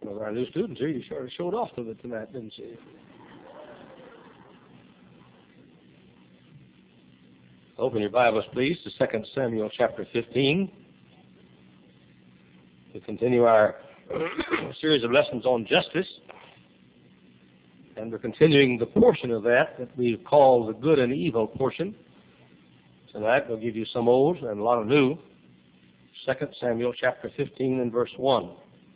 Well, our new students here, you sort of showed off with it tonight, didn't you? Open your Bibles, please, to 2 Samuel chapter 15. We continue our series of lessons on justice, and we're continuing the portion of that we call the good and evil portion. Tonight we'll give you some old and a lot of new. 2 Samuel chapter 15 and verse 1.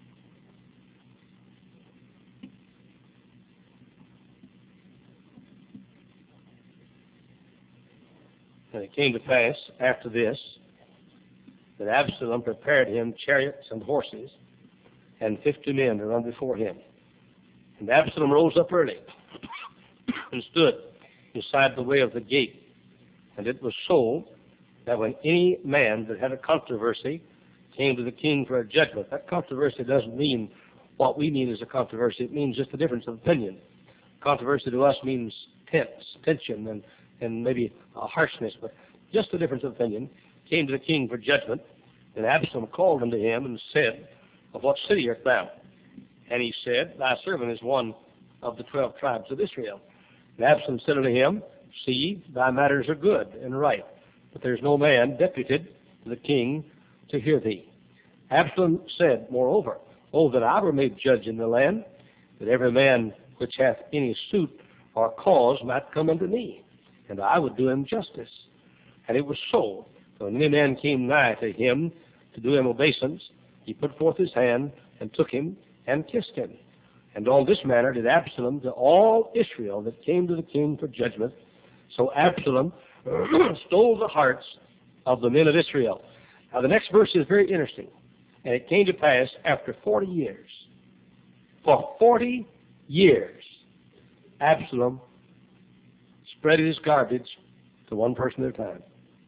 And it came to pass after this that Absalom prepared him chariots and horses, and 50 men to run before him. And Absalom rose up early and stood beside the way of the gate. And it was so that when any man that had a controversy came to the king for a judgment, that controversy doesn't mean what we mean as a controversy. It means just a difference of opinion. Controversy to us means tension, and maybe a harshness, but just a difference of opinion. Came to the king for judgment, and Absalom called unto him and said, Of what city art thou? And he said, Thy servant is one of the 12 tribes of Israel. And Absalom said unto him, See, thy matters are good and right, but there is no man deputed to the king to hear thee. Absalom said, Moreover, O that I were made judge in the land, that every man which hath any suit or cause might come unto me, and I would do him justice. And it was so, that when any man came nigh to him to do him obeisance, he put forth his hand and took him and kissed him. And on this manner did Absalom to all Israel that came to the king for judgment. So Absalom stole the hearts of the men of Israel. Now the next verse is very interesting. And it came to pass after 40 years. For 40 years, Absalom spread his garbage to one person at a time.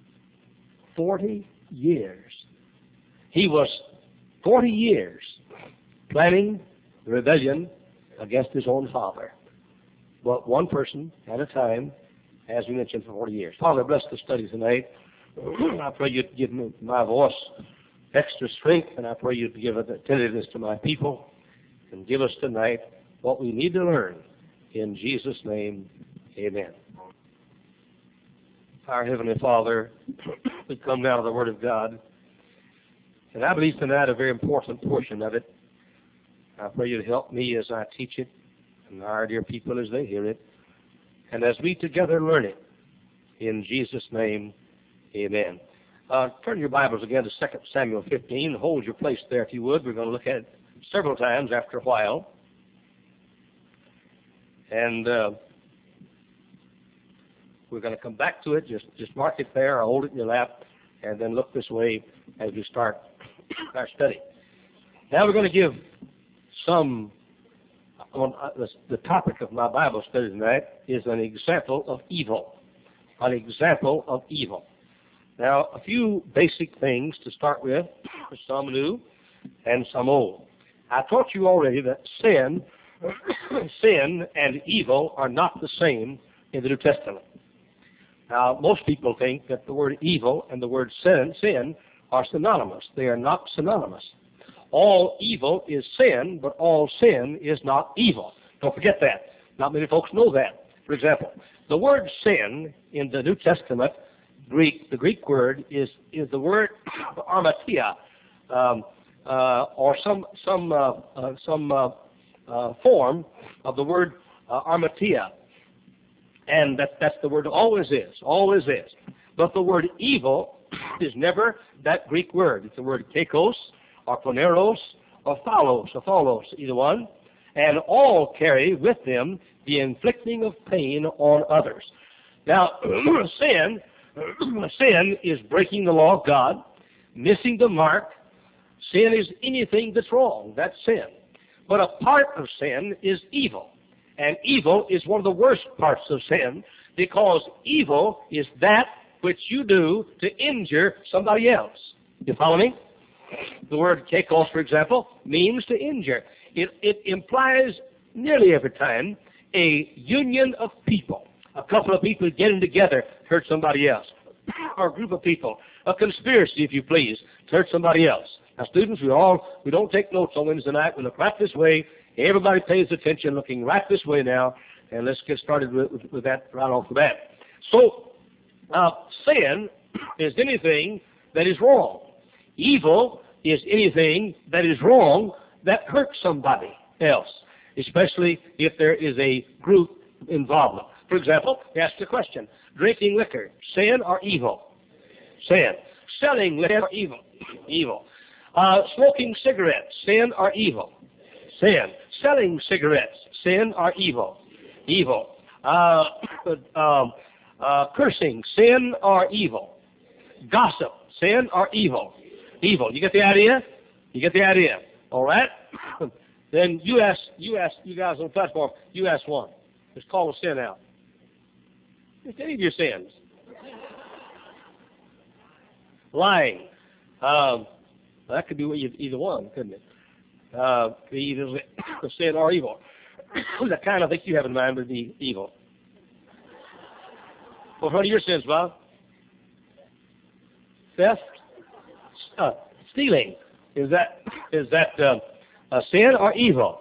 40 years. He was 40 years planning the rebellion against his own father. But one person at a time, as we mentioned, for 40 years. Father, bless the study tonight. I pray you'd give me my voice extra strength, and I pray you'd give attentiveness to my people and give us tonight what we need to learn. In Jesus' name, amen. Our Heavenly Father, we come now to the Word of God, and I believe tonight a very important portion of it. I pray you to help me as I teach it, and our dear people as they hear it, and as we together learn it. In Jesus' name, amen. Turn your Bibles again to 2 Samuel 15. Hold your place there if you would. We're going to look at it several times after a while. And we're going to come back to it. Just mark it there or hold it in your lap, and then look this way as we start our study. Now we're going to give some, the topic of my Bible study tonight is an example of evil. An example of evil. Now, a few basic things to start with, some new and some old. I taught you already that sin and evil are not the same in the New Testament. Now, most people think that the word evil and the word sin are synonymous. They are not synonymous. All evil is sin, but all sin is not evil. Don't forget that. Not many folks know that. For example, the word sin in the New Testament, the Greek word is the word armatia, or some form of the word armatia. And that's the word always is. But the word evil is never that Greek word. It's the word kakos, or poneros, or phalos, either one. And all carry with them the inflicting of pain on others. Now, sin is breaking the law of God, missing the mark. Sin is anything that's wrong. That's sin. But a part of sin is evil. And evil is one of the worst parts of sin, because evil is that which you do to injure somebody else. You follow me? The word kakos, for example, means to injure. It implies nearly every time a union of people. A couple of people getting together to hurt somebody else. Or a group of people. A conspiracy, if you please, to hurt somebody else. Now, students, we don't take notes on Wednesday night. We look right this way. Everybody pays attention, looking right this way now. And let's get started with that right off the bat. So, sin is anything that is wrong. Evil is anything that is wrong that hurts somebody else, especially if there is a group involvement. For example, ask the question, drinking liquor, sin or evil? Sin. Selling liquor, evil. Evil. Smoking cigarettes, sin or evil? Sin. Selling cigarettes, sin or evil? Evil. Cursing, sin or evil? Gossip, sin or evil? Evil. You get the idea? You get the idea. All right? Then you guys on the platform, you ask one. Just call a sin out. Just any of your sins. Lying. That could be either one, couldn't it? Be either sin or evil. The kind I think you have in mind would be evil. Well, what are your sins, Bob? Theft? Stealing. Is that a sin or evil?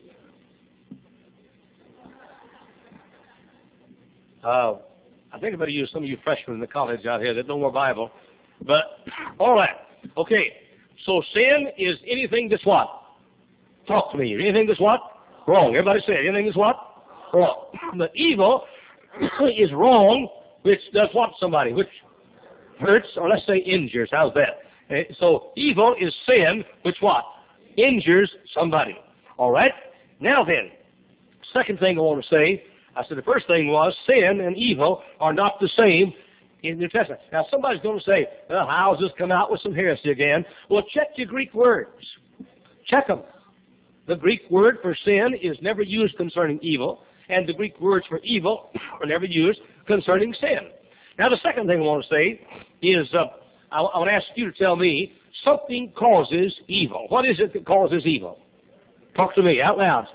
I think I better use some of you freshmen in the college out here that know more Bible. But, all right. Okay. So sin is anything that's what? Talk to me. Anything that's what? Wrong. Everybody say it. Anything that's what? Wrong. The evil is wrong, which does what somebody? Which hurts, or let's say injures. How's that? So evil is sin, which what? Injures somebody. All right? Now then, second thing I want to say, I said the first thing was sin and evil are not the same in the New Testament. Now somebody's going to say, well, how's this come out with some heresy again? Well, check your Greek words. Check them. The Greek word for sin is never used concerning evil, and the Greek words for evil are never used concerning sin. Now the second thing I want to say is, I want to ask you to tell me, something causes evil. What is it that causes evil? Talk to me out loud.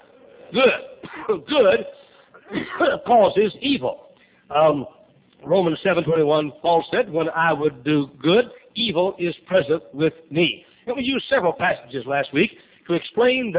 Good. Good causes evil. Romans 7:21, Paul said, when I would do good, evil is present with me. And we used several passages last week to explain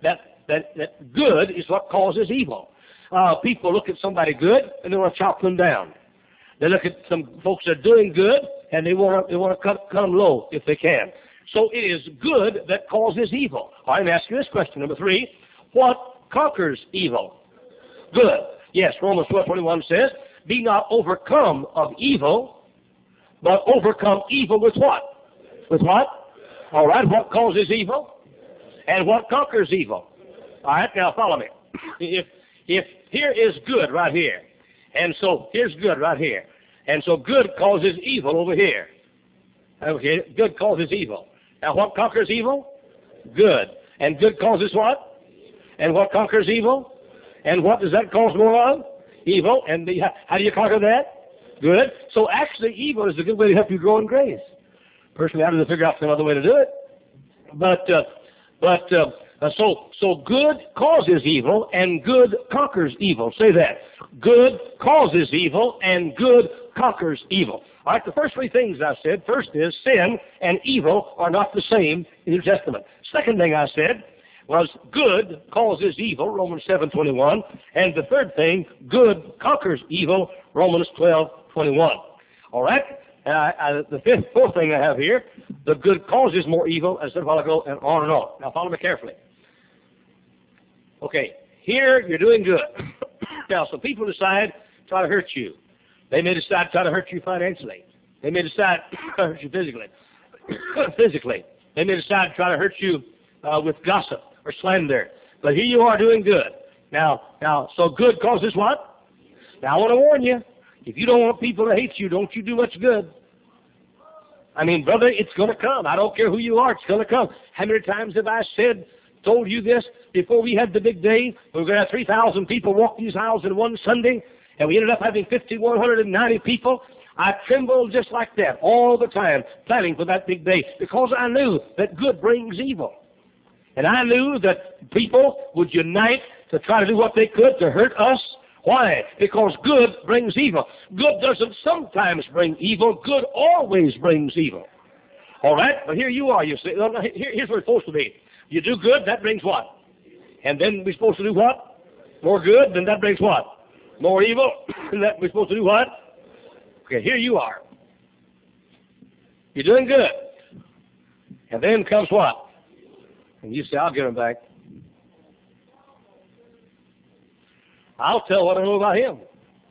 that good is what causes evil. People look at somebody good and they want to chop them down. They look at some folks that are doing good and they want to cut them low if they can. So it is good that causes evil. I'm asking this question, number 3. What conquers evil? Good. Yes, Romans 12:21 says, be not overcome of evil, but overcome evil with what? With what? All right, what causes evil? And what conquers evil? All right, now follow me. If here is good right here, and so here's good right here, and so good causes evil over here. Okay, good causes evil. Now what conquers evil? Good. And good causes what? And what conquers evil? And what does that cause more of? Evil. And how do you conquer that? Good. So actually evil is a good way to help you grow in grace. Personally, I didn't figure out some other way to do it. So good causes evil and good conquers evil. Say that. Good causes evil and good conquers evil. All right, the first 3 things I said, first is sin and evil are not the same in the New Testament. Second thing I said was good causes evil, Romans 7:21. And the third thing, good conquers evil, Romans 12:21. All right? The fourth thing I have here, the good causes more evil, as I said a while ago, and on and on. Now follow me carefully. Okay, here you're doing good. Now some people decide to try to hurt you. They may decide to try to hurt you financially. They may decide to hurt you physically. They may decide to try to hurt you with gossip or slander. But here you are doing good. Now, so good causes what? Now I want to warn you, if you don't want people to hate you, don't you do much good. I mean, brother, it's going to come. I don't care who you are, it's going to come. How many times have I told you this before we had the big day? We were going to have 3,000 people walk these aisles in one Sunday, and we ended up having 5,190 people. I trembled just like that all the time, planning for that big day, because I knew that good brings evil. And I knew that people would unite to try to do what they could to hurt us. Why? Because good brings evil. Good doesn't sometimes bring evil. Good always brings evil. All right? But here you are, you see. Here's where it's supposed to be. You do good, that brings what? And then we're supposed to do what? More good, then that brings what? More evil, and that we're supposed to do what? Okay, here you are. You're doing good. And then comes what? And you say, I'll get him back. I'll tell what I know about him.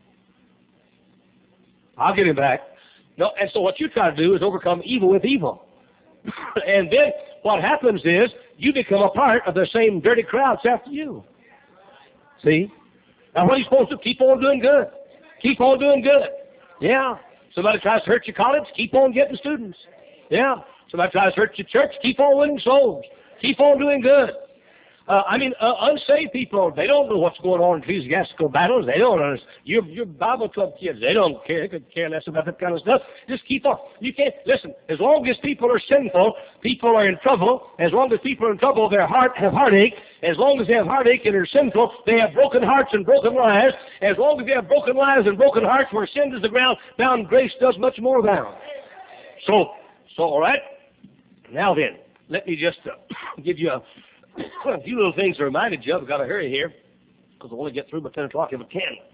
I'll get him back. No, and so what you try to do is overcome evil with evil. And then what happens is you become a part of the same dirty crowds after you. See? Now what are you supposed to do? Keep on doing good. Keep on doing good. Yeah. Somebody tries to hurt your college, keep on getting students. Yeah. Somebody tries to hurt your church, keep on winning souls. Keep on doing good. Unsaved people, they don't know what's going on in ecclesiastical battles. They don't understand. Your Bible club kids, they don't care. They could care less about that kind of stuff. Just keep on. You can't, listen, as long as people are sinful, people are in trouble. As long as people are in trouble, their heart have heartache. As long as they have heartache and are sinful, they have broken hearts and broken lives. As long as they have broken lives and broken hearts, where sin is the ground, bound grace does much more abound. So, all right. Now then, let me just give you a few little things to remind you of. I've got to hurry here because I want to get through by 10 o'clock if I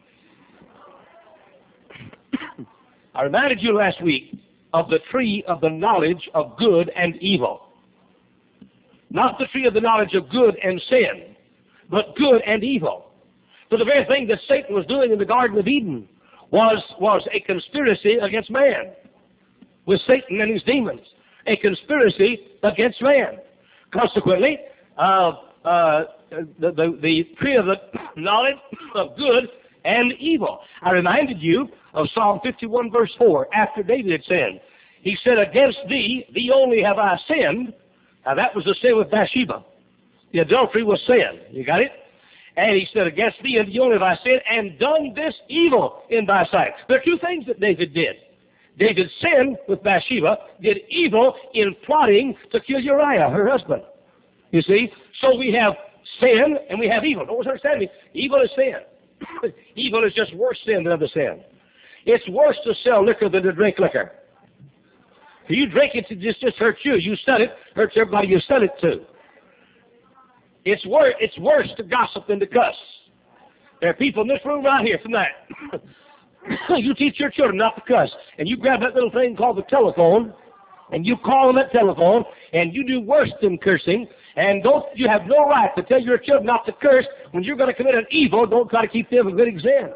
can. I reminded you last week of the tree of the knowledge of good and evil. Not the tree of the knowledge of good and sin, but good and evil. So the very thing that Satan was doing in the Garden of Eden was a conspiracy against man, with Satan and his demons. A conspiracy against man. Consequently, the tree of the knowledge of good and evil. I reminded you of Psalm 51 verse 4, after David had sinned. He said, against thee only have I sinned. Now that was the sin with Bathsheba. The adultery was sin. You got it? And he said, against thee only have I sinned, and done this evil in thy sight. There are two things that David did. David sinned with Bathsheba, did evil in plotting to kill Uriah, her husband. You see? So we have sin and we have evil. Don't understand me. Evil is sin. Evil is just worse sin than other sin. It's worse to sell liquor than to drink liquor. If you drink it, it just hurts you. You sell it, hurts everybody you sell it to. It's worse to gossip than to cuss. There are people in this room right here tonight. You teach your children not to cuss, and you grab that little thing called the telephone, and you call on that telephone, and you do worse than cursing, and you have no right to tell your children not to curse when you're going to commit an evil. Don't try to keep them a good example.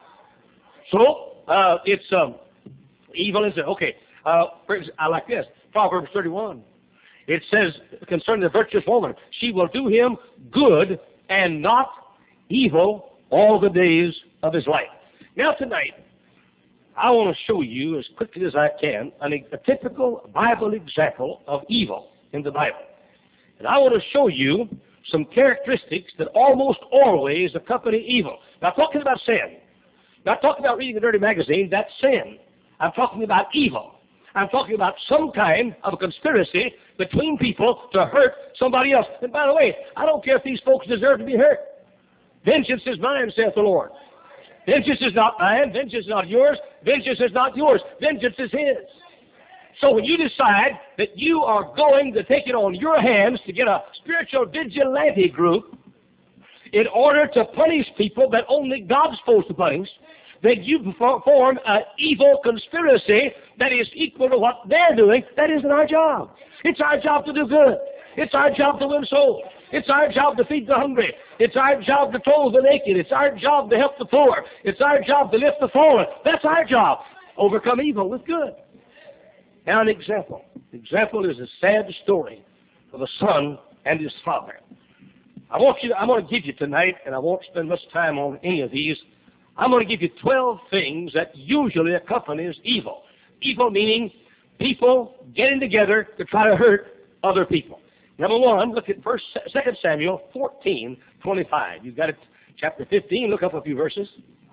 So, it's evil is it. Okay, I like this. Proverbs 31. It says concerning the virtuous woman, she will do him good and not evil all the days of his life. Now tonight, I want to show you as quickly as I can a typical Bible example of evil in the Bible. And I want to show you some characteristics that almost always accompany evil. Now, I'm talking about sin. Not talking about reading a dirty magazine. That's sin. I'm talking about evil. I'm talking about some kind of a conspiracy between people to hurt somebody else. And by the way, I don't care if these folks deserve to be hurt. Vengeance is mine, saith the Lord. Vengeance is not mine. Vengeance is not yours. Vengeance is not yours. Vengeance is his. So when you decide that you are going to take it on your hands to get a spiritual vigilante group in order to punish people that only God's supposed to punish, then you form an evil conspiracy that is equal to what they're doing. That isn't our job. It's our job to do good. It's our job to win souls. It's our job to feed the hungry. It's our job to clothe the naked. It's our job to help the poor. It's our job to lift the fallen. That's our job. Overcome evil with good. Now an example. The example is a sad story of a son and his father. I'm going to give you tonight, and I won't spend much time on any of these. I'm going to give you 12 things that usually accompanies evil. Evil meaning people getting together to try to hurt other people. Number one, look at 2 Samuel 14:25. You've got it, chapter 15. Look up a few verses.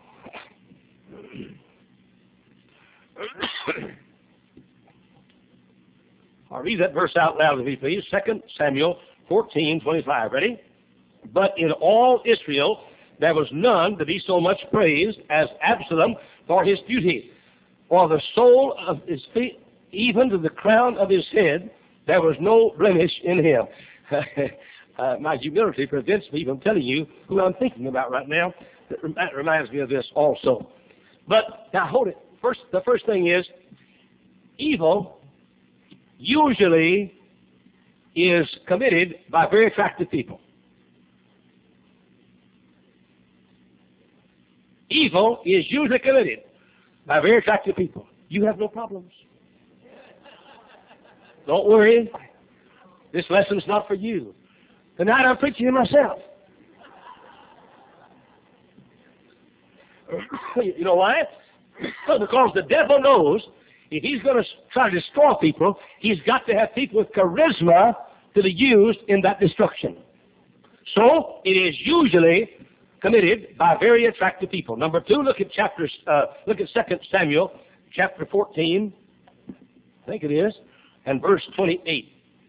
I'll read that verse out loud, if you please. 2 Samuel 14:25. Ready? But in all Israel there was none to be so much praised as Absalom for his beauty. For the soul of his feet, even to the crown of his head, there was no blemish in him. My humility prevents me from telling you who I'm thinking about right now. That reminds me of this also. But now hold it. The first thing is, evil usually is committed by very attractive people. Evil is usually committed by very attractive people. You have no problems. Don't worry. This lesson's not for you. Tonight I'm preaching to myself. You know why? Because the devil knows if he's going to try to destroy people, he's got to have people with charisma to be used in that destruction. So it is usually committed by very attractive people. Number two, look at 2 Samuel chapter 14, I think it is, and verse 28.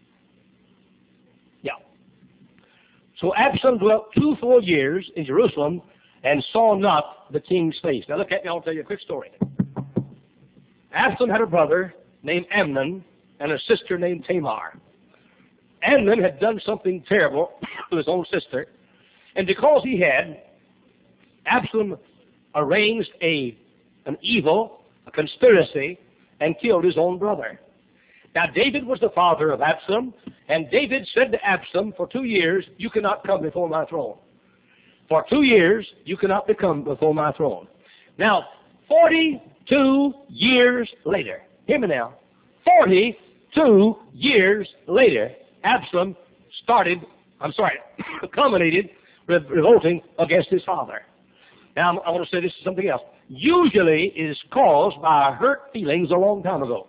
Yeah. So Absalom dwelt 2 full years in Jerusalem and saw not the king's face. Now look at me, I'll tell you a quick story. Absalom had a brother named Amnon and a sister named Tamar. Amnon had done something terrible to his own sister, and because he had, Absalom arranged an evil, a conspiracy, and killed his own brother. Now David was the father of Absalom, and David said to Absalom, for 2 years, you cannot come before my throne. For 2 years, you cannot come before my throne. Now, 42 years later, hear me now, 42 years later, Absalom culminated revolting against his father. Now, I want to say this is something else. Usually it is caused by hurt feelings a long time ago.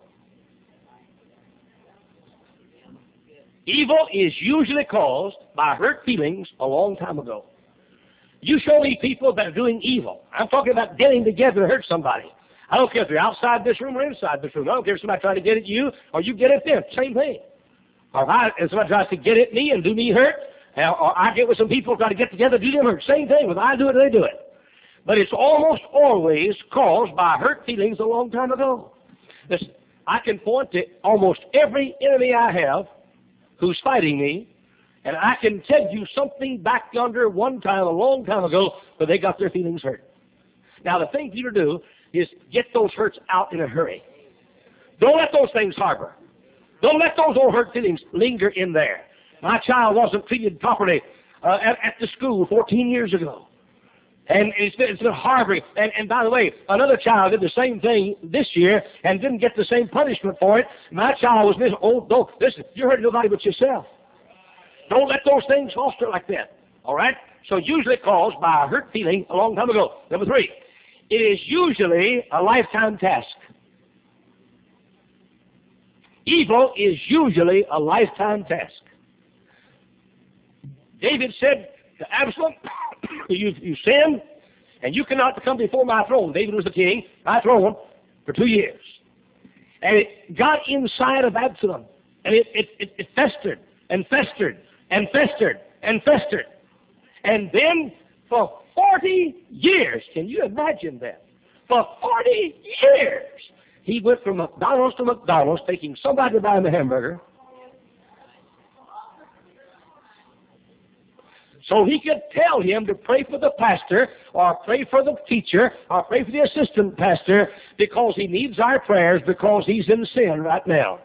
Evil is usually caused by hurt feelings a long time ago. You show me people that are doing evil. I'm talking about getting together to hurt somebody. I don't care if they're outside this room or inside this room. I don't care if somebody tries to get at you or you get at them. Same thing. Or if somebody tries to get at me and do me hurt, or I get with some people try to get together to do them hurt. Same thing. When I do it, they do it. But it's almost always caused by hurt feelings a long time ago. Listen, I can point to almost every enemy I have who's fighting me, and I can tell you something back yonder one time, a long time ago, where they got their feelings hurt. Now, the thing for you to do is get those hurts out in a hurry. Don't let those things harbor. Don't let those old hurt feelings linger in there. My child wasn't treated properly at the school 14 years ago. And it's been harboring. And by the way, another child did the same thing this year and didn't get the same punishment for it. My child was missing. Oh, don't. Listen, you're hurting nobody but yourself. Don't let those things foster like that. All right? So usually caused by a hurt feeling a long time ago. Number three, it is usually a lifetime task. Evil is usually a lifetime task. David said to Absalom, you sinned, and you cannot come before my throne. David was the king, my throne, for 2 years. And it got inside of Absalom, and it festered and festered and festered and festered. And then for 40 years, can you imagine that? For 40 years, he went from McDonald's to McDonald's, taking somebody to buy him a hamburger, so he could tell him to pray for the pastor or pray for the teacher or pray for the assistant pastor because he needs our prayers because he's in sin right now.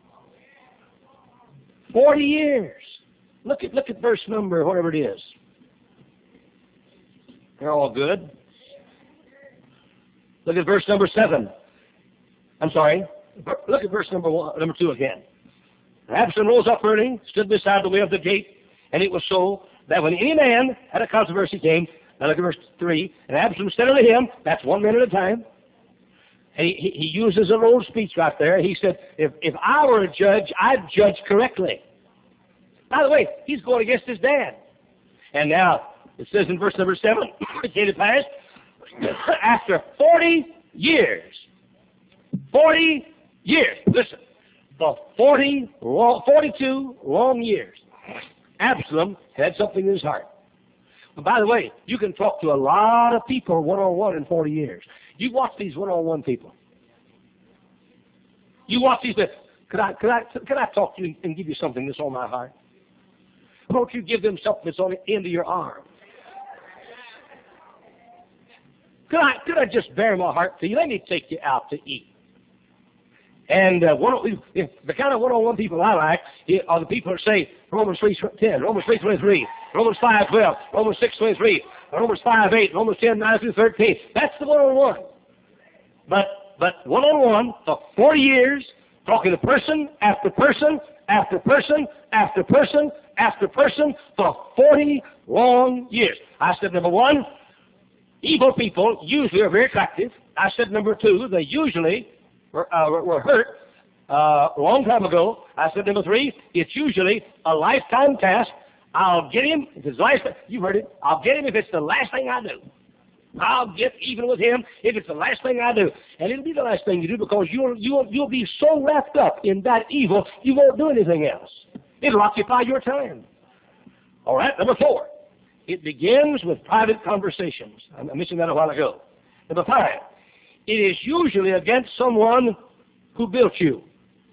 40 years. Look at verse number, whatever it is. They're all good. Look at verse number 7. I'm sorry. Look at verse number 2 again. Absalom rose up early, stood beside the way of the gate, and it was so that when any man had a controversy came, now look at verse 3, and Absalom said unto him, that's 1 man at a time, and he uses an old speech right there. He said, if I were a judge, I'd judge correctly. By the way, he's going against his dad. And now, it says in verse number 7, it came to pass, after 40 years, listen, for 42 long years, Absalom had something in his heart. But by the way, you can talk to a lot of people one-on-one in 40 years. You watch these one-on-one people. You watch these. Could I talk to you and give you something that's on my heart? Won't you give them something that's on the end of your arm? Could I just bare my heart to you? Let me take you out to eat. And the kind of one-on-one people I like are the people that say Romans 3:10, Romans 3:23, Romans 5:12, Romans 6:23, Romans 5:8, Romans 10:9-13. That's the one-on-one. But one-on-one for 40 years, talking to person after person after person after person after person for 40 long years. I said, number one, evil people usually are very attractive. I said, number two, they usually were hurt a long time ago. I said, number three, it's usually a lifetime task. I'll get him if it's the last. You've heard it. I'll get him if it's the last thing I do. I'll get even with him if it's the last thing I do, and it'll be the last thing you do because you'll be so wrapped up in that evil you won't do anything else. It'll occupy your time. All right. Number four, it begins with private conversations. I mentioned that a while ago. Number five, it is usually against someone who built you.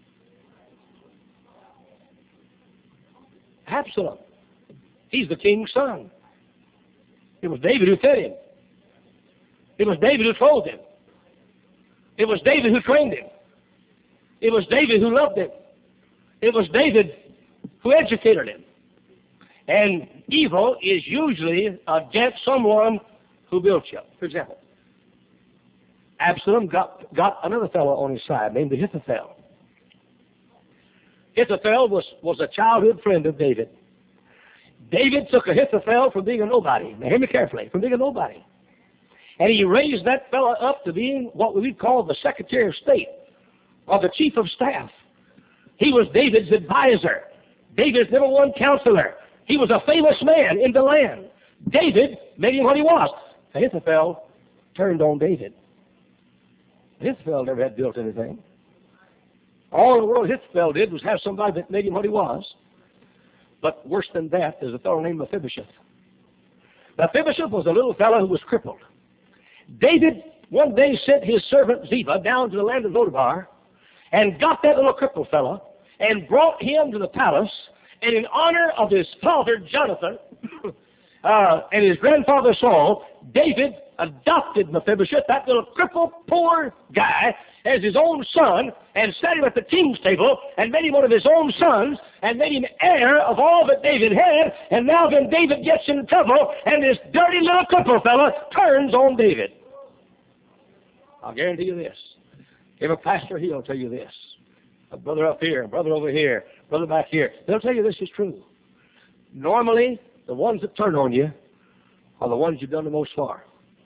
Absalom. He's the king's son. It was David who fed him. It was David who clothed him. It was David who trained him. It was David who loved him. It was David who educated him. And evil is usually against someone who built you. For example, Absalom got another fellow on his side named Ahithophel. Ahithophel was a childhood friend of David. David took Ahithophel from being a nobody. Now hear me carefully, from being a nobody. And he raised that fellow up to being what we call the Secretary of State or the Chief of Staff. He was David's advisor, David's number one counselor. He was a famous man in the land. David made him what he was. Ahithophel turned on David. Ahithophel never had built anything. All the world Ahithophel did was have somebody that made him what he was. But worse than that, there's a fellow named Mephibosheth. Mephibosheth was a little fellow who was crippled. David one day sent his servant Ziba down to the land of Lodabar and got that little crippled fellow and brought him to the palace. And in honor of his father Jonathan and his grandfather Saul, David adopted Mephibosheth, that little crippled poor guy, as his own son and set him at the king's table and made him one of his own sons and made him heir of all that David had. And now then David gets in trouble and this dirty little crippled fella turns on David. I'll guarantee you this. Every pastor, he'll tell you this. A brother up here, a brother over here, brother back here. They'll tell you this is true. Normally, the ones that turn on you are the ones you've done the most for.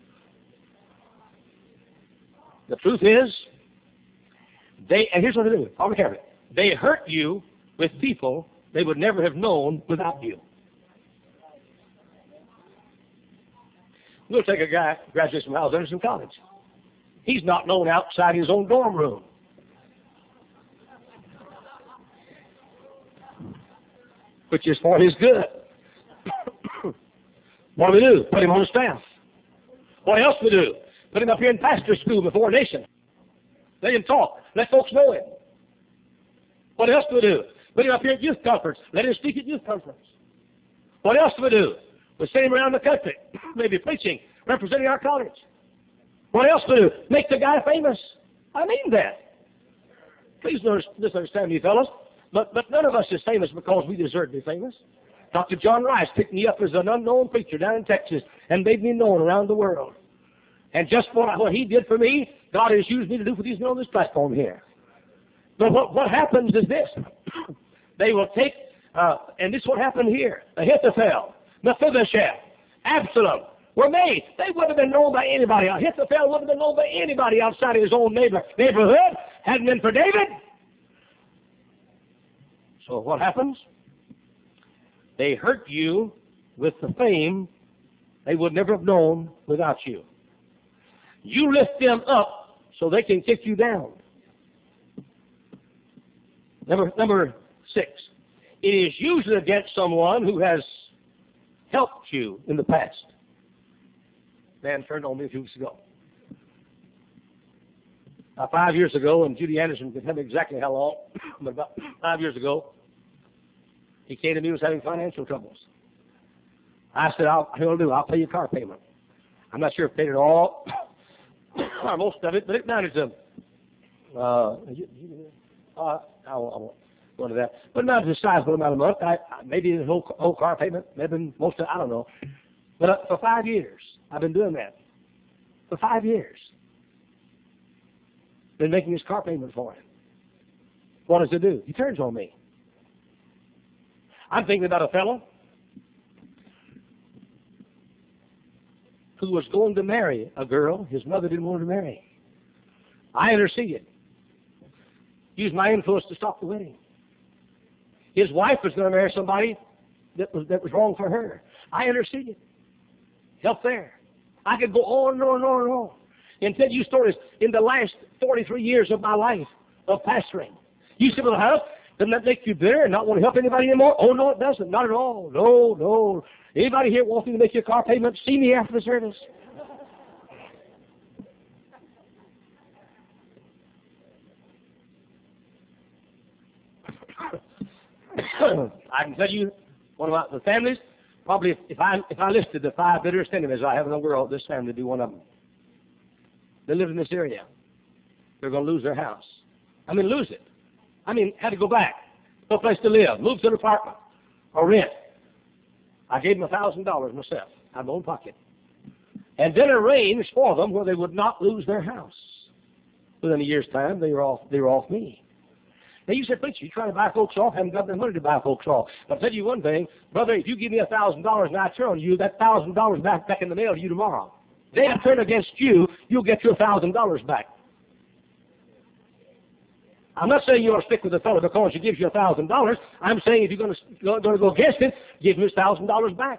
The truth is, and here's what they do. I'll carry it. They hurt you with people they would never have known without you. We'll take a guy who graduates from Miles Anderson College. He's not known outside his own dorm room. Which is for his good. What do we do? Put him on the staff. What else do we do? Put him up here in pastor school before a nation. Let him talk. Let folks know him. What else do we do? Put him up here at youth conference. Let him speak at youth conference. What else do we do? We send him around the country, maybe preaching, representing our college. What else do we do? Make the guy famous. I mean that. Please don't misunderstand me, fellas. But none of us is famous because we deserve to be famous. Dr. John Rice picked me up as an unknown preacher down in Texas and made me known around the world. And just what he did for me, God has used me to do for these men on this platform here. But what happens is this. They will take, and this is what happened here. Ahithophel, Mephibosheth, Absalom were made. They wouldn't have been known by anybody. Ahithophel wouldn't have been known by anybody outside of his own neighborhood. Hadn't been for David. So what happens? They hurt you with the fame they would never have known without you. You lift them up so they can kick you down. Number 6. It is usually against someone who has helped you in the past. Man turned on me a few weeks ago. About 5 years ago, and Judy Anderson can tell me exactly how long, but about 5 years ago, he came to me and was having financial troubles. I said, he'll do. I'll pay your car payment. I'm not sure if I paid it all, or most of it, but it amounted to, I won't go into that, but not a sizable amount of money. Maybe the whole car payment, maybe most of it, I don't know. But for 5 years, I've been doing that. For 5 years. Been making his car payment for him. What does it do? He turns on me. I'm thinking about a fellow who was going to marry a girl his mother didn't want to marry. I interceded. Used my influence to stop the wedding. His wife was going to marry somebody that was wrong for her. I interceded. Help there. I could go on and on and on and on and tell you stories in the last 43 years of my life of pastoring. You say, well, how? Doesn't that make you bitter and not want to help anybody anymore? Oh, no, it doesn't. Not at all. No, no. Anybody here wanting to make your car payment, see me after the service. I can tell you, one of the families, probably if I listed the 5 bitterest enemies I have in the world, this family would be one of them. They live in this area. They're going to lose their house. I mean, lose it. I mean, had to go back. No place to live. Move to an apartment or rent. I gave them $1,000 myself out of my own pocket. And then arranged for them where they would not lose their house. Within a year's time, they were off me. Now you said, preacher, you're trying to buy folks off, haven't got the money to buy folks off. But I'll tell you one thing, brother, if you give me $1,000 and I turn on you, that $1,000 back in the mail to you tomorrow. They turn against you, you'll get your $1,000 back. I'm not saying you ought to stick with the fellow because he gives you $1,000. I'm saying if you're going to go against it, give him his $1,000 back.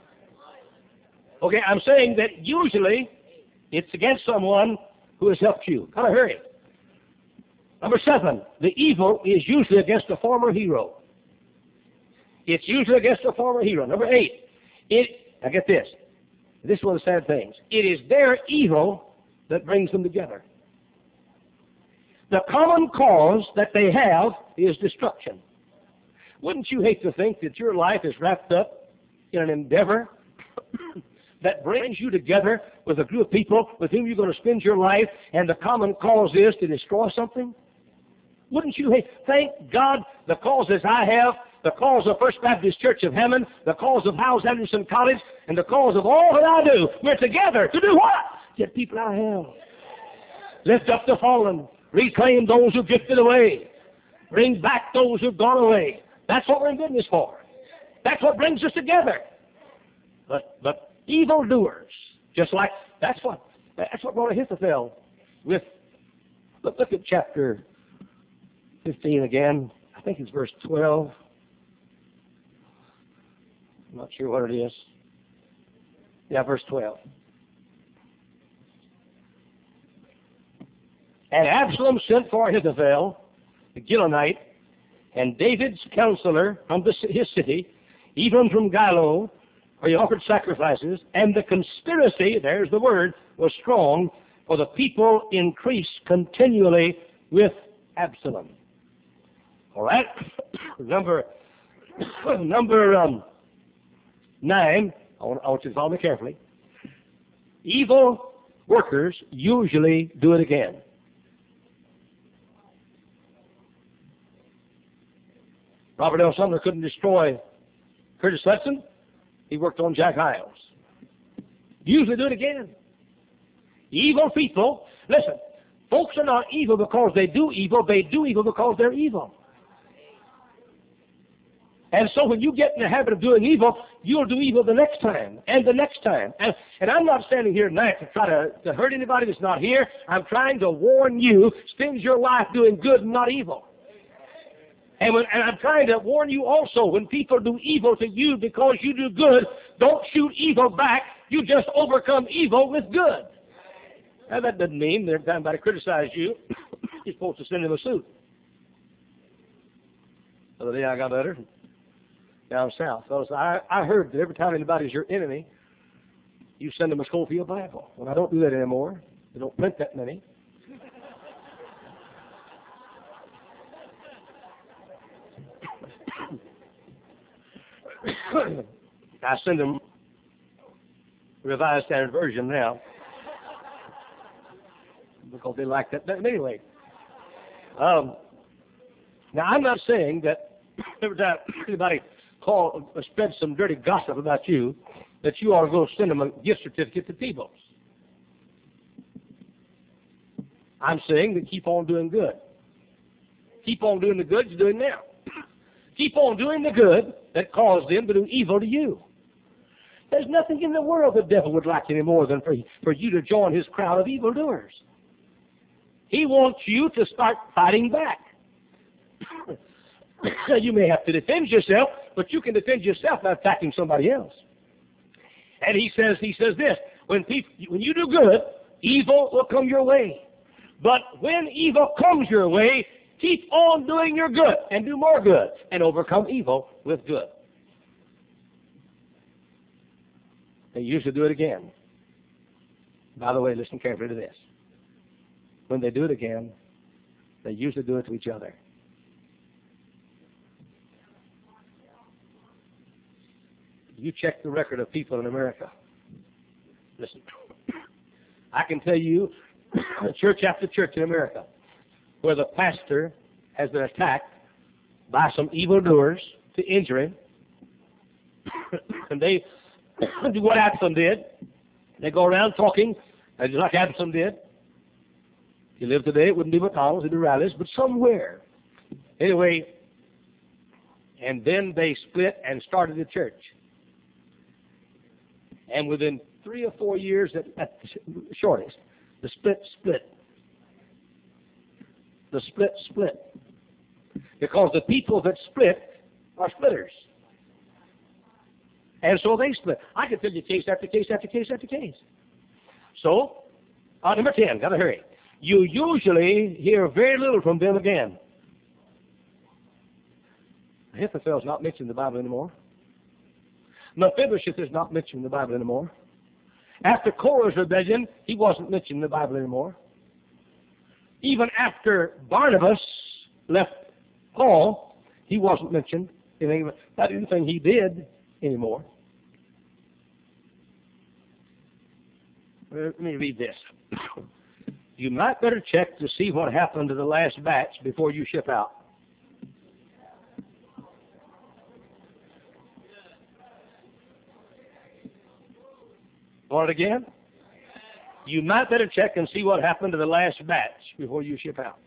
Okay, I'm saying that usually it's against someone who has helped you. Kind of hurry. Number 7, the evil is usually against a former hero. It's usually against a former hero. Number 8, now get this. This is one of the sad things. It is their evil that brings them together. The common cause that they have is destruction. Wouldn't you hate to think that your life is wrapped up in an endeavor that brings you together with a group of people with whom you're going to spend your life, and the common cause is to destroy something? Wouldn't you hate? Thank God the causes I have, the cause of First Baptist Church of Hammond, the cause of Howes Anderson College, and the cause of all that I do, we're together to do what? Get people out of hell. Lift up the fallen. Reclaim those who drifted away. Bring back those who've gone away. That's what we're in business for. That's what brings us together. But evildoers, just like that's what brought Ahithophel with. Look at chapter 15 again. I think it's verse 12. I'm not sure what it is. Yeah, verse 12. And Absalom sent for Ahithophel, the Gilonite, and David's counselor from his city, even from Gilo, where he offered sacrifices, and the conspiracy, there's the word, was strong, for the people increased continually with Absalom. All right? Number 9, I want you to follow me carefully. Evil workers usually do it again. Robert L. Sumner couldn't destroy Curtis Hudson. He worked on Jack Hyles. Usually do it again. Evil people, listen, folks are not evil because they do evil because they're evil. And so when you get in the habit of doing evil, you'll do evil the next time and the next time. And I'm not standing here tonight to try to hurt anybody that's not here. I'm trying to warn you, spend your life doing good and not evil. And I'm trying to warn you also, when people do evil to you because you do good, don't shoot evil back. You just overcome evil with good. Now, that doesn't mean that every time somebody criticizes you, you're supposed to send them a suit. The other day I got a letter down south. Fellas, I heard that every time anybody's your enemy, you send them a Schofield Bible. Well, I don't do that anymore. They don't print that many. I send them Revised Standard Version now because they like that. But anyway, now I'm not saying that every time anybody spread some dirty gossip about you, that you ought to go send them a gift certificate to Peebles. I'm saying that keep on doing good. Keep on doing the good you're doing now. Keep on doing the good that caused them to do evil to you. There's nothing in the world the devil would like any more than for you to join his crowd of evildoers. He wants you to start fighting back. You may have to defend yourself, but you can defend yourself by attacking somebody else. And he says this, when you do good, evil will come your way. But when evil comes your way, keep on doing your good and do more good and overcome evil with good. They usually do it again. By the way, listen carefully to this. When they do it again, they usually do it to each other. You check the record of people in America. Listen, I can tell you, church after church in America, where the pastor has been attacked by some evildoers to injure him, and they do what Absalom did. They go around talking, just like Absalom did. If he lived today, it wouldn't be McDonald's, it'd be Riley's, but somewhere. Anyway, and then they split and started a church. And within 3 or 4 years, at the shortest, the split. The split. Because the people that split are splitters. And so they split. I can tell you case after case after case after case. So, number 10, got to hurry. You usually hear very little from them again. Ahithophel's not mentioned in the Bible anymore. Mephibosheth is not mentioned in the Bible anymore. After Korah's rebellion, he wasn't mentioned in the Bible anymore. Even after Barnabas left Paul, he wasn't mentioned in not anything he did anymore. Let me read this. You might better check to see what happened to the last batch before you ship out. Want it again? You might better check and see what happened to the last batch before you ship out.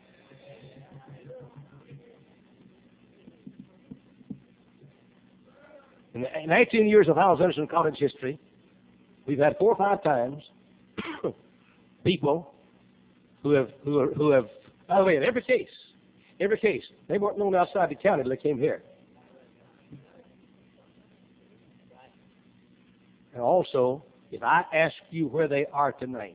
In 18 years of Howells Anderson College history, we've had 4 or 5 times people who have, by the way, in every case, they weren't known outside the county till they came here. And also, if I ask you where they are tonight,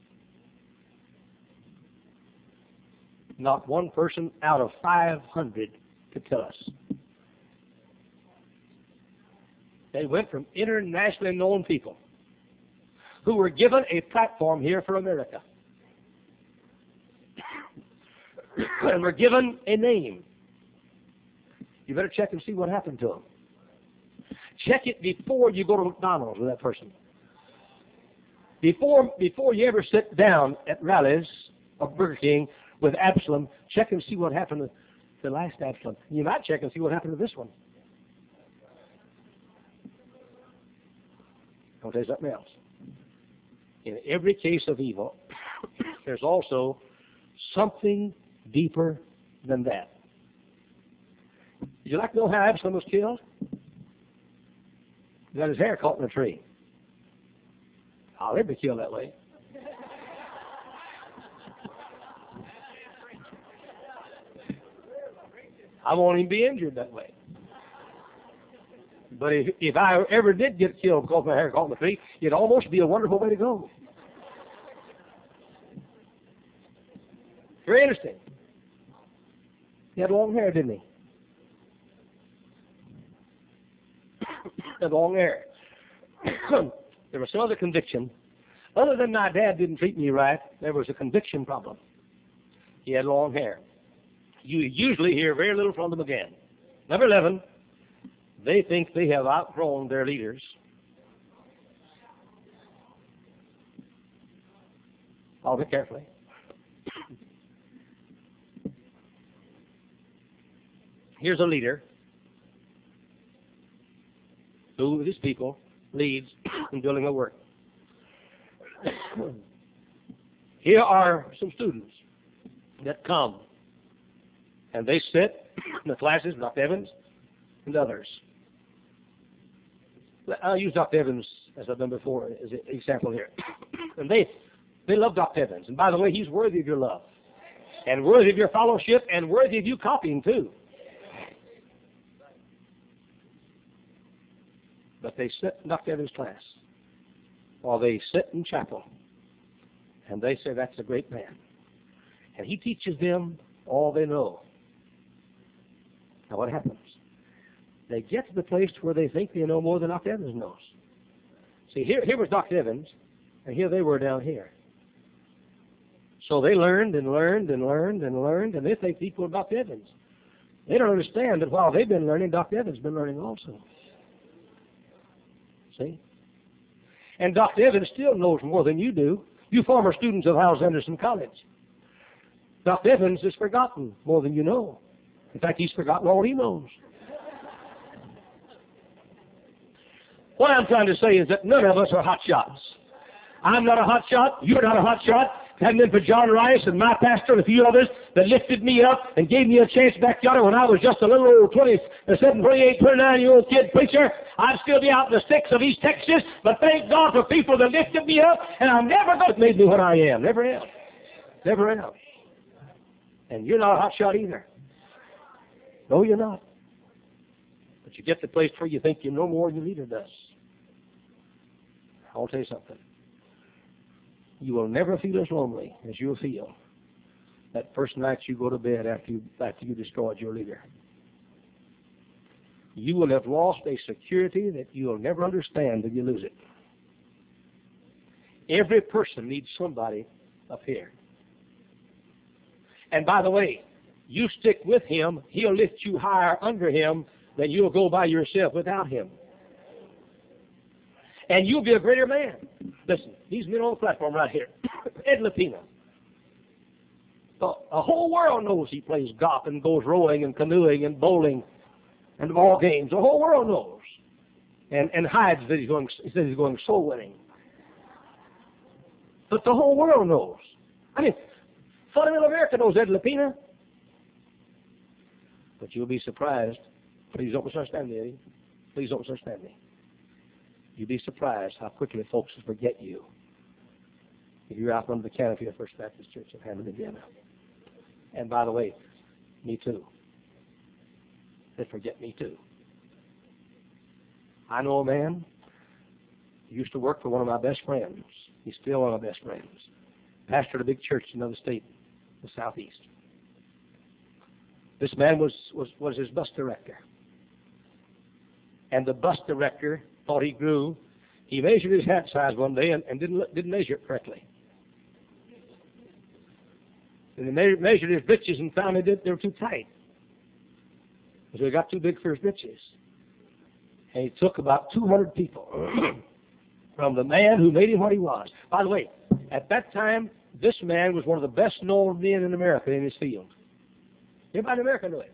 not one person out of 500 could tell us. They went from internationally known people who were given a platform here for America and were given a name. You better check and see what happened to them. Check it before you go to McDonald's with that person. Before you ever sit down at Rally's or Burger King with Absalom, check and see what happened to the last Absalom. You might check and see what happened to this one. I'll tell you something else. In every case of evil, there's also something deeper than that. Would you like to know how Absalom was killed? He got his hair caught in a tree. I'll never be killed that way. I won't even be injured that way. But if I ever did get killed because my hair caught in the tree, it'd almost be a wonderful way to go. Very interesting. He had long hair, didn't he? Had long hair. There was some other conviction. Other than my dad didn't treat me right, there was a conviction problem. He had long hair. You usually hear very little from them again. Number 11, They think they have outgrown their leaders. I'll be carefully. Here's a leader who, with his people, leads in building a work. Here are some students that come, and they sit in the classes, Dr. Evans and others. I'll use Dr. Evans, as I've done before, as an example here. And they love Dr. Evans. And by the way, he's worthy of your love, and worthy of your fellowship, and worthy of you copying too. But they sit in Dr. Evans' class, or they sit in chapel, and they say, that's a great man. And he teaches them all they know. Now what happens? They get to the place where they think they know more than Dr. Evans knows. See, here was Dr. Evans, and here they were down here. So they learned and learned and learned and learned, and they think equal to Dr. Evans. They don't understand that while they've been learning, Dr. Evans has been learning also. See? And Dr. Evans still knows more than you do. You former students of Howells Anderson College. Dr. Evans has forgotten more than you know. In fact, he's forgotten all he knows. What I'm trying to say is that none of us are hot shots. I'm not a hot shot. You're not a hot shot. It hadn't been for John Rice and my pastor and a few others that lifted me up and gave me a chance back yonder when I was just a little old 27, 28, 29-year-old kid preacher, I'd still be out in the sticks of East Texas, but thank God for people that lifted me up, and I'm never going to make me what I am. Never am. Never am. And you're not a hot shot either. No, you're not. But you get to the place where you think you know more than your leader does. I'll tell you something. You will never feel as lonely as you'll feel that first night you go to bed after you destroyed your leader. You will have lost a security that you'll never understand till you lose it. Every person needs somebody up here. And by the way, you stick with him, he'll lift you higher under him than you'll go by yourself without him. And you'll be a greater man. Listen, these men on the platform right here, Ed Lapina. The whole world knows he plays golf and goes rowing and canoeing and bowling and ball games. The whole world knows. And hides that he says he's going soul winning. But the whole world knows. I mean, fundamental America knows Ed Lapina. But you'll be surprised. Please don't misunderstand me, Eddie. Please don't misunderstand me. You'd be surprised how quickly folks forget you if you're out under the canopy of First Baptist Church of Hammond, Indiana. And by the way, me too. They forget me too. I know a man who used to work for one of my best friends. He's still one of my best friends. Pastored a big church in another state, the Southeast. This man was his bus director. And the bus director thought he grew. He measured his hat size one day and didn't measure it correctly. And he measured his britches and found they were too tight. So he got too big for his britches. And he took about 200 people from the man who made him what he was. By the way, at that time, this man was one of the best known men in America in his field. Everybody in America knew him.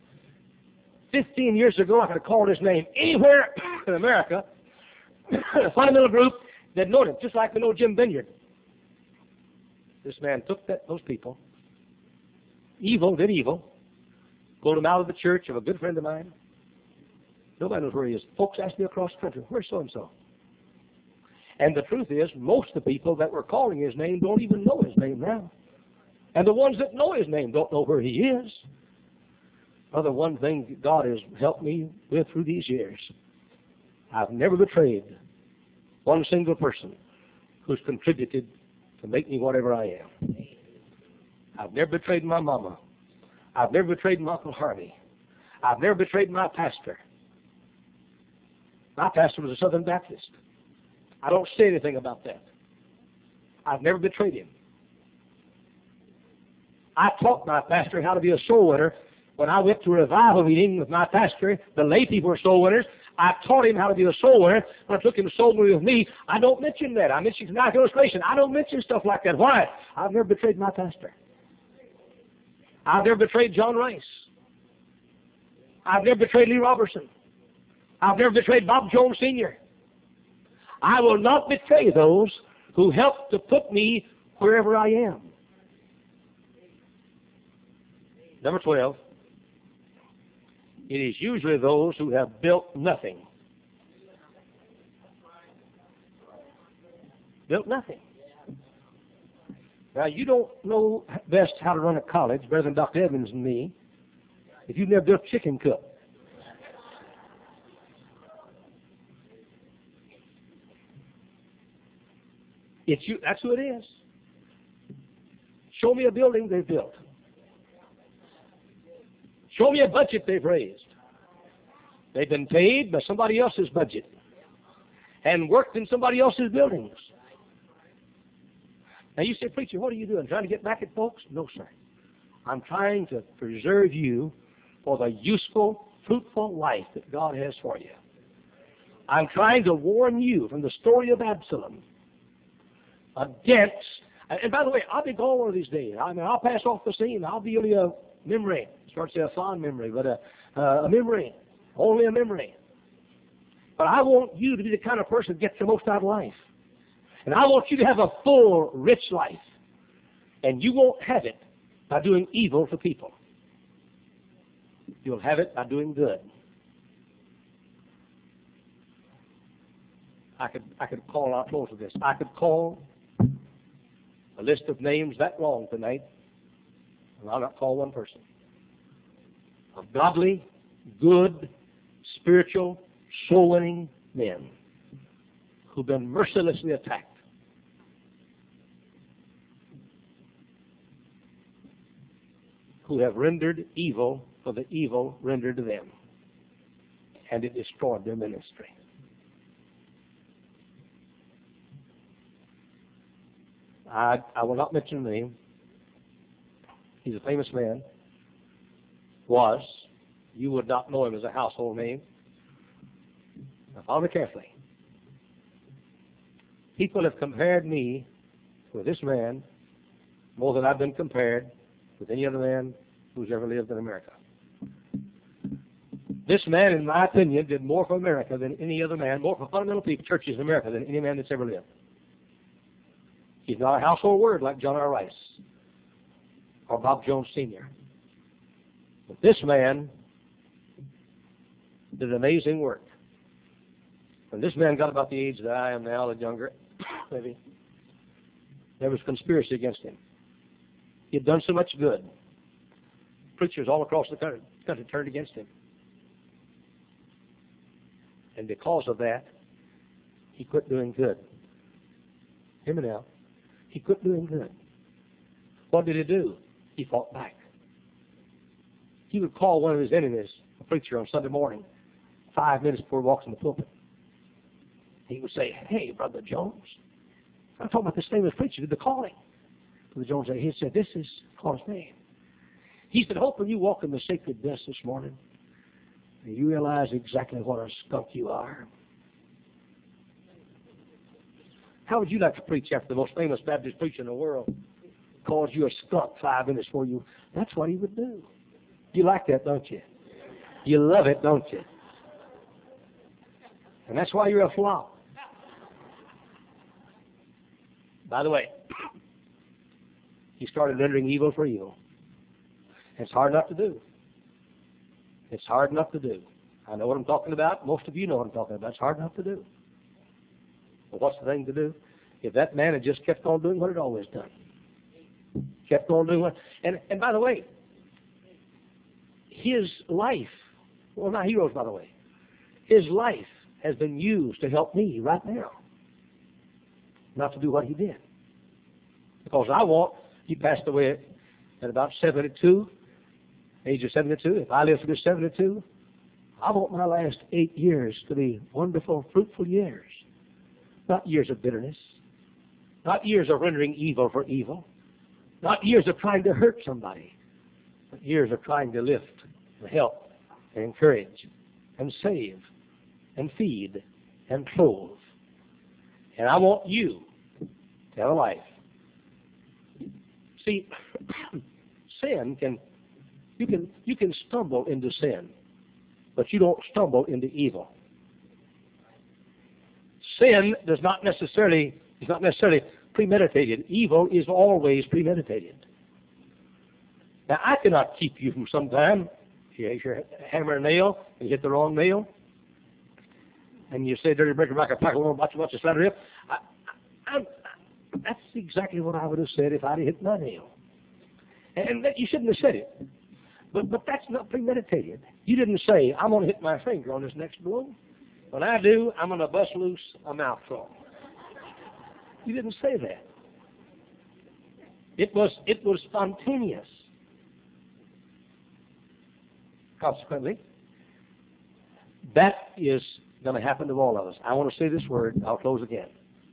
15 years ago, I could have called his name anywhere in America, a fundamental group that knowed him, just like we know Jim Vineyard. This man took those people, did evil, pulled him out of the church of a good friend of mine. Nobody knows where he is. Folks ask me across the country, where's so-and-so? And the truth is, most of the people that were calling his name don't even know his name now. And the ones that know his name don't know where he is. Brother, one thing God has helped me with through these years, I've never betrayed one single person who's contributed to make me whatever I am. I've never betrayed my mama. I've never betrayed my Uncle Harvey. I've never betrayed my pastor. My pastor was a Southern Baptist. I don't say anything about that. I've never betrayed him. I taught my pastor how to be a soul winner When I went to a revival meeting with my pastor, the lay people were soul winners. I taught him how to be a soul winner. When I took him to soul winning with me, I don't mention that. I mention nice illustration. I don't mention stuff like that. Why? I've never betrayed my pastor. I've never betrayed John Rice. I've never betrayed Lee Robertson. I've never betrayed Bob Jones Sr. I will not betray those who helped to put me wherever I am. Number 12. It is usually those who have built nothing. Built nothing. Now, you don't know best how to run a college better than Dr. Evans and me if you've never built a chicken coop. That's who it is. Show me a building they've built. Show me a budget they've raised. They've been paid by somebody else's budget and worked in somebody else's buildings. Now you say, preacher, what are you doing? Trying to get back at folks? No, sir. I'm trying to preserve you for the useful, fruitful life that God has for you. I'm trying to warn you from the story of Absalom against, and by the way, I'll be gone one of these days. I mean, I'll pass off the scene. I'll be only a memory. Starts to say a fond memory, but a memory. Only a memory. But I want you to be the kind of person that gets the most out of life. And I want you to have a full, rich life. And you won't have it by doing evil to people. You'll have it by doing good. I could call out most of this. I could call a list of names that long tonight, and I'll not call one person. Of godly, good, spiritual, soul-winning men who've been mercilessly attacked. Who have rendered evil for the evil rendered to them. And it destroyed their ministry. I will not mention the name. He's a famous man. Was. You would not know him as a household name. Now follow me carefully. People have compared me with this man more than I've been compared with any other man who's ever lived in America. This man, in my opinion, did more for America than any other man, more for fundamental people, churches in America than any man that's ever lived. He's not a household word like John R. Rice or Bob Jones Sr. But this man did amazing work. When this man got about the age that I am now, or younger, maybe, there was conspiracy against him. He had done so much good. Preachers all across the country turned against him. And because of that, he quit doing good. Hear me now. He quit doing good. What did he do? He fought back. He would call one of his enemies, a preacher, on Sunday morning, 5 minutes before he walks in the pulpit. He would say, "Hey, Brother Jones." I'm talking about this famous preacher, did the calling. Brother Jones, he said, "This is call his name." He said, "Hope when you walk in the sacred desk this morning, you realize exactly what a skunk you are." How would you like to preach after the most famous Baptist preacher in the world calls you a skunk 5 minutes before you? That's what he would do. You like that, don't you? You love it, don't you? And that's why you're a flop. By the way, he started rendering evil for evil. It's hard enough to do. It's hard enough to do. I know what I'm talking about. Most of you know what I'm talking about. It's hard enough to do. But what's the thing to do? If that man had just kept on doing what he'd always done. Kept on doing what... And by the way, his life, well, not heroes, by the way, his life has been used to help me right now. Not to do what he did. Because he passed away at about 72, age of 72. If I live to be 72, I want my last 8 years to be wonderful, fruitful years. Not years of bitterness. Not years of rendering evil for evil. Not years of trying to hurt somebody. But years of trying to lift and help and encourage and save and feed and clothe. And I want you to have a life. See, sin you can stumble into sin, but you don't stumble into evil. Sin is not necessarily premeditated. Evil is always premeditated. Now, I cannot keep you from sometime. You hammer a nail and you hit the wrong nail, and you say, "Dirty breaker back, I pack a little watch a slander hip." That's exactly what I would have said if I'd hit my nail. And you shouldn't have said it. But that's not premeditated. You didn't say, "I'm going to hit my finger on this next blow. When I do, I'm going to bust loose a mouthful." You didn't say that. It was spontaneous. Consequently, that is going to happen to all of us. I want to say this word. I'll close again.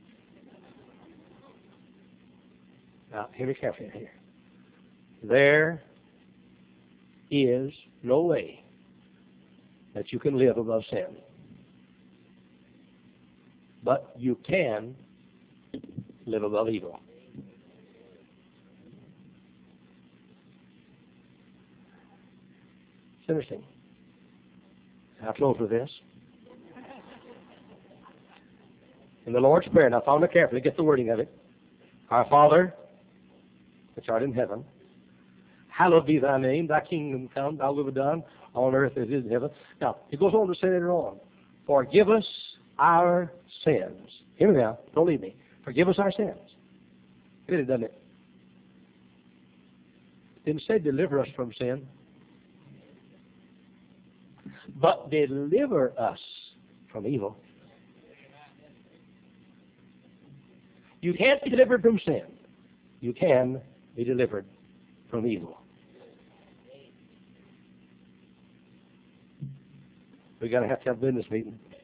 Now, hear me carefully here. There is no way that you can live above sin. But you can live above evil. It's interesting. I'll close with this. In the Lord's Prayer, now follow me carefully, get the wording of it. Our Father, which art in heaven, hallowed be thy name, thy kingdom come, thy will be done on earth as it is in heaven. Now, he goes on to say later on, forgive us our sins. Hear me now, don't leave me. Forgive us our sins. It did, doesn't it? It didn't say deliver us from sin, but deliver us from evil. You can't be delivered from sin. You can be delivered from evil. We're going to have a business meeting.